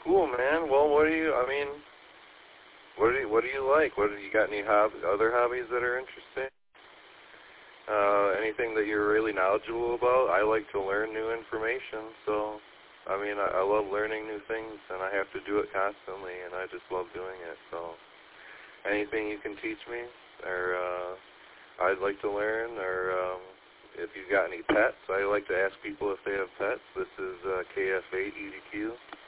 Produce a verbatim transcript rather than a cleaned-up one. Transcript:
Cool, man. Well, what do you, I mean, what do you, what do you like? What do you got any hob other hobbies that are interesting? Uh, anything that you're really knowledgeable about? I like to learn new information, so, I mean, I, I love learning new things, and I have to do it constantly, and I just love doing it, so anything you can teach me, or uh, I'd like to learn, or um, if you've got any pets, I like to ask people if they have pets. This is uh, K F eight E D Q.